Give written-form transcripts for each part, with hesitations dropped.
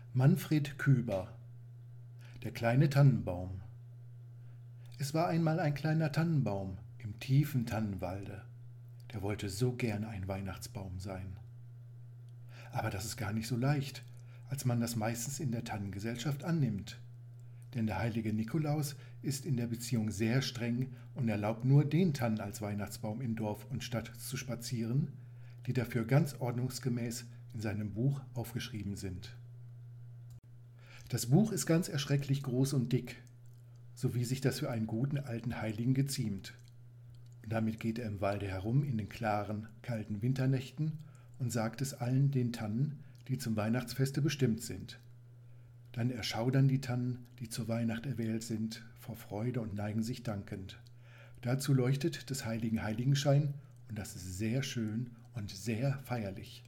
Manfred Küber. Der kleine Tannenbaum. Es war einmal ein kleiner Tannenbaum im tiefen Tannenwalde. Der wollte so gern ein Weihnachtsbaum sein. Aber das ist gar nicht so leicht, als man das meistens in der Tannengesellschaft annimmt. Denn der heilige Nikolaus ist in der Beziehung sehr streng und erlaubt nur den Tannen als Weihnachtsbaum in Dorf und Stadt zu spazieren, die dafür ganz ordnungsgemäß in seinem Buch aufgeschrieben sind. Das Buch ist ganz erschrecklich groß und dick, so wie sich das für einen guten alten Heiligen geziemt. Und damit geht er im Walde herum in den klaren, kalten Winternächten und sagt es allen den Tannen, die zum Weihnachtsfeste bestimmt sind. Dann erschaudern die Tannen, die zur Weihnacht erwählt sind, vor Freude und neigen sich dankend. Dazu leuchtet des heiligen Heiligenschein und das ist sehr schön und sehr feierlich.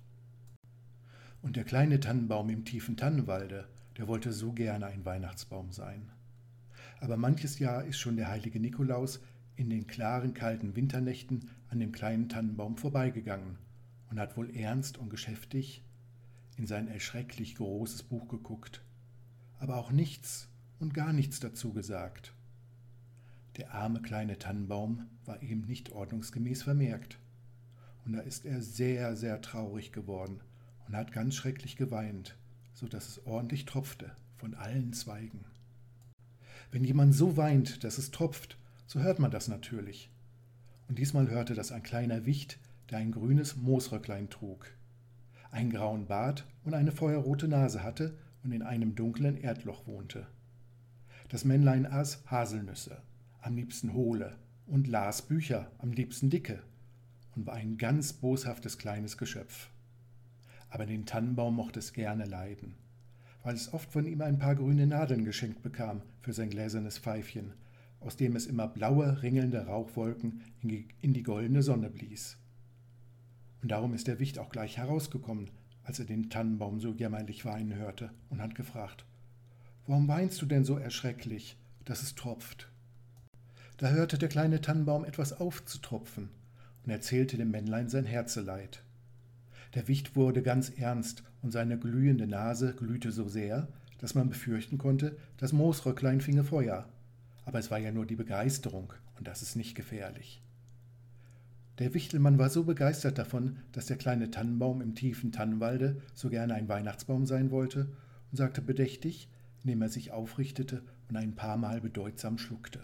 Und der kleine Tannenbaum im tiefen Tannenwalde, der wollte so gerne ein Weihnachtsbaum sein. Aber manches Jahr ist schon der heilige Nikolaus in den klaren, kalten Winternächten an dem kleinen Tannenbaum vorbeigegangen und hat wohl ernst und geschäftig in sein erschrecklich großes Buch geguckt, aber auch nichts und gar nichts dazu gesagt. Der arme kleine Tannenbaum war eben nicht ordnungsgemäß vermerkt. Und da ist er sehr, sehr traurig geworden und hat ganz schrecklich geweint, so dass es ordentlich tropfte von allen Zweigen. Wenn jemand so weint, dass es tropft, so hört man das natürlich. Und diesmal hörte das ein kleiner Wicht, der ein grünes Moosröcklein trug, einen grauen Bart und eine feuerrote Nase hatte und in einem dunklen Erdloch wohnte. Das Männlein aß Haselnüsse, am liebsten hohle, und las Bücher, am liebsten dicke, und war ein ganz boshaftes kleines Geschöpf. Aber den Tannenbaum mochte es gerne leiden, weil es oft von ihm ein paar grüne Nadeln geschenkt bekam für sein gläsernes Pfeifchen, aus dem es immer blaue, ringelnde Rauchwolken in die goldene Sonne blies. Und darum ist der Wicht auch gleich herausgekommen, als er den Tannenbaum so jämmerlich weinen hörte, und hat gefragt: »Warum weinst du denn so erschrecklich, dass es tropft?« Da hörte der kleine Tannenbaum etwas aufzutropfen und erzählte dem Männlein sein Herzeleid. Der Wicht wurde ganz ernst und seine glühende Nase glühte so sehr, dass man befürchten konnte, das Moosröcklein finge Feuer. Aber es war ja nur die Begeisterung und das ist nicht gefährlich. Der Wichtelmann war so begeistert davon, dass der kleine Tannenbaum im tiefen Tannenwalde so gerne ein Weihnachtsbaum sein wollte, und sagte bedächtig, indem er sich aufrichtete und ein paar Mal bedeutsam schluckte: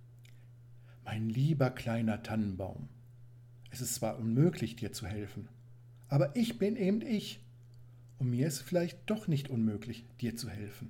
»Mein lieber kleiner Tannenbaum, es ist zwar unmöglich, dir zu helfen, aber ich bin eben ich, und mir ist vielleicht doch nicht unmöglich, dir zu helfen.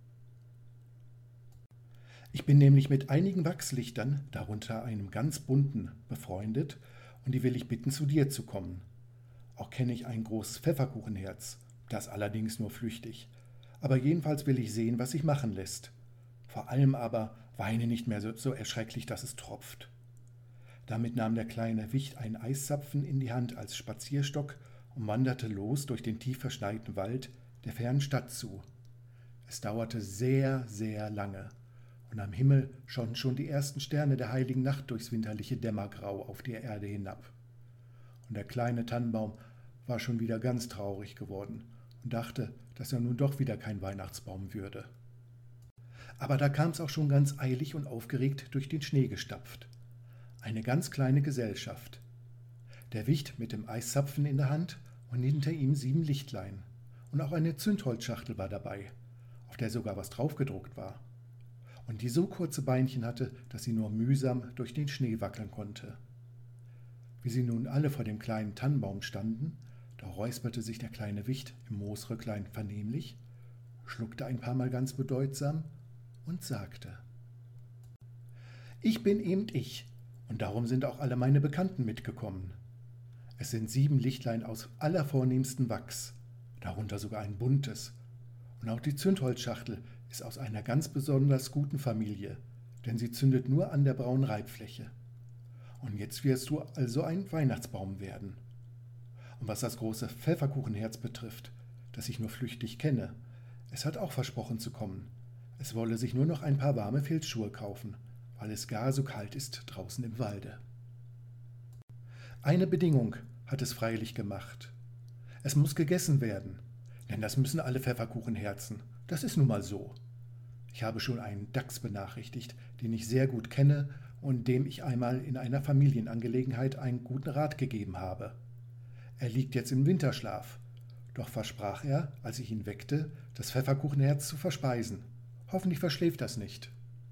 Ich bin nämlich mit einigen Wachslichtern, darunter einem ganz bunten, befreundet, und die will ich bitten, zu dir zu kommen. Auch kenne ich ein großes Pfefferkuchenherz, das allerdings nur flüchtig, aber jedenfalls will ich sehen, was sich machen lässt. Vor allem aber weine nicht mehr so erschrecklich, dass es tropft.« Damit nahm der kleine Wicht einen Eiszapfen in die Hand als Spazierstock und wanderte los durch den tief verschneiten Wald der fernen Stadt zu. Es dauerte sehr, sehr lange, und am Himmel schauten schon die ersten Sterne der heiligen Nacht durchs winterliche Dämmergrau auf die Erde hinab. Und der kleine Tannenbaum war schon wieder ganz traurig geworden und dachte, dass er nun doch wieder kein Weihnachtsbaum würde. Aber da kam es auch schon ganz eilig und aufgeregt durch den Schnee gestapft. Eine ganz kleine Gesellschaft. Der Wicht mit dem Eiszapfen in der Hand und hinter ihm 7 Lichtlein. Und auch eine Zündholzschachtel war dabei, auf der sogar was draufgedruckt war. Und die so kurze Beinchen hatte, dass sie nur mühsam durch den Schnee wackeln konnte. Wie sie nun alle vor dem kleinen Tannenbaum standen, da räusperte sich der kleine Wicht im Moosröcklein vernehmlich, schluckte ein paar Mal ganz bedeutsam und sagte: »Ich bin eben ich, und darum sind auch alle meine Bekannten mitgekommen. Es sind 7 Lichtlein aus allervornehmstem Wachs, darunter sogar ein buntes. Und auch die Zündholzschachtel ist aus einer ganz besonders guten Familie, denn sie zündet nur an der braunen Reibfläche. Und jetzt wirst du also ein Weihnachtsbaum werden. Und was das große Pfefferkuchenherz betrifft, das ich nur flüchtig kenne, es hat auch versprochen zu kommen. Es wolle sich nur noch ein paar warme Filzschuhe kaufen, weil es gar so kalt ist draußen im Walde. Eine Bedingung hat es freilich gemacht. Es muss gegessen werden, denn das müssen alle Pfefferkuchenherzen. Das ist nun mal so. Ich habe schon einen Dachs benachrichtigt, den ich sehr gut kenne und dem ich einmal in einer Familienangelegenheit einen guten Rat gegeben habe. Er liegt jetzt im Winterschlaf, doch versprach er, als ich ihn weckte, das Pfefferkuchenherz zu verspeisen. Hoffentlich verschläft das nicht.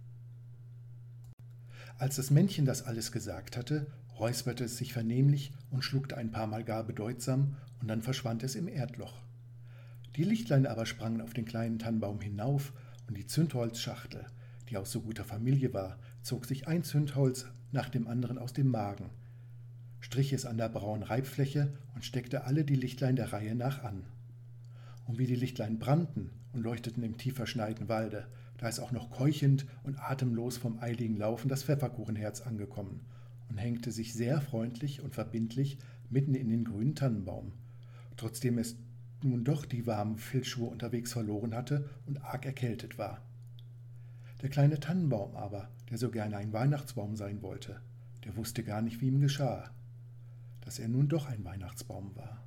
Als das Männchen das alles gesagt hatte, räusperte es sich vernehmlich und schluckte ein paar Mal gar bedeutsam, und dann verschwand es im Erdloch. Die Lichtlein aber sprangen auf den kleinen Tannenbaum hinauf, und die Zündholzschachtel, die aus so guter Familie war, zog sich ein Zündholz nach dem anderen aus dem Magen, strich es an der braunen Reibfläche und steckte alle die Lichtlein der Reihe nach an. Und wie die Lichtlein brannten und leuchteten im tief verschneiten Walde, da ist auch noch keuchend und atemlos vom eiligen Laufen das Pfefferkuchenherz angekommen und hängte sich sehr freundlich und verbindlich mitten in den grünen Tannenbaum, trotzdem es nun doch die warmen Filzschuhe unterwegs verloren hatte und arg erkältet war. Der kleine Tannenbaum aber, der so gerne ein Weihnachtsbaum sein wollte, der wusste gar nicht, wie ihm geschah, dass er nun doch ein Weihnachtsbaum war.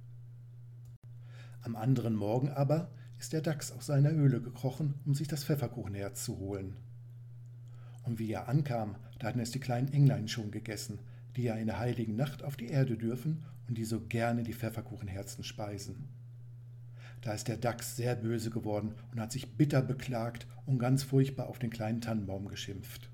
Am anderen Morgen aber ist der Dachs aus seiner Höhle gekrochen, um sich das Pfefferkuchenherz zu holen. Und wie er ankam, da hatten es die kleinen Englein schon gegessen, die ja in der heiligen Nacht auf die Erde dürfen und die so gerne die Pfefferkuchenherzen speisen. Da ist der Dachs sehr böse geworden und hat sich bitter beklagt und ganz furchtbar auf den kleinen Tannenbaum geschimpft.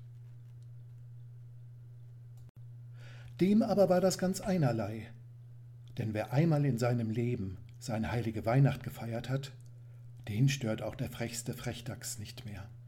Dem aber war das ganz einerlei, denn wer einmal in seinem Leben seine heilige Weihnacht gefeiert hat, den stört auch der frechste Frechdachs nicht mehr.